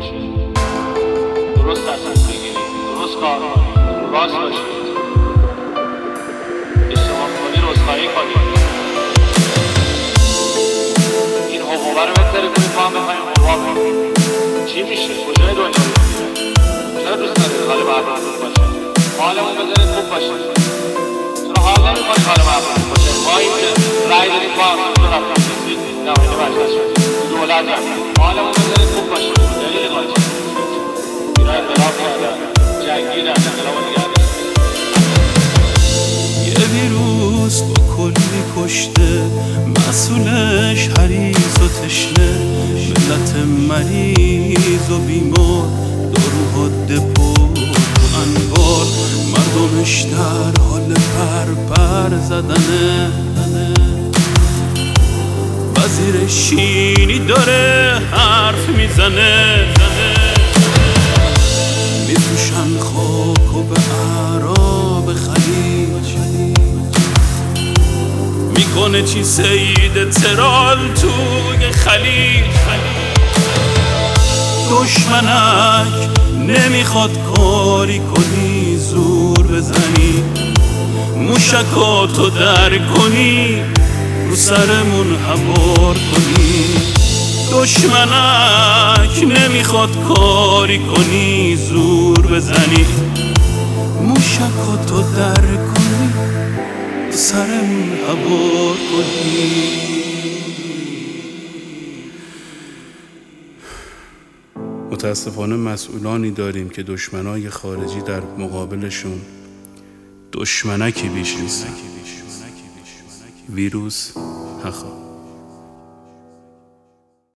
میشه. درست تصمیم بگیرید، درست کار کنید، راست باشید، اشتباه کنی رسخایی کنید. این حقوقه رو بهتره کنید ما هم بخواهیم حقوق کنید. چی میشه؟ کجای دنیا میگیره؟ چرا دوست دارید حال مردم خوب باشه؟ حالمون بذارید خوب باشه. چرا حال نمی‌کنید حال مردم خوب باشه؟ ما این که رای داریم با تو رفتیم کسی نماینده مجلس شدیم دولت رفتیم، حالمون بذارید خوب باشه. دلیل قاچی اینا انقلاب کردن، جنگیدن، انقلاب نگه داشتن. یه ویروس با کلی کشته، مسئولش حریص و تشنه، ملت مریض و بیمار، دارو و دپو تو انبار، مردمش در حال پر زدنه. وزیر شینی داره حرف میزنه، میفروشن خاک و به اعراب خلیج، میکنه چی سید ترال توی خلیج. دشمنک نمیخواد کاری کنی، زور بزنی، موشکاتو در کنی، رو سرمون هوار کنی. دشمنک نمیخواد کاری کنی، زور بزنی، موشکاتو در کنی، رو سرمون هوار کنی. متاسفانه مسئولانی داریم که دشمنای خارجی در مقابلشون دشمنکی بیش نیستن. ویروس هخا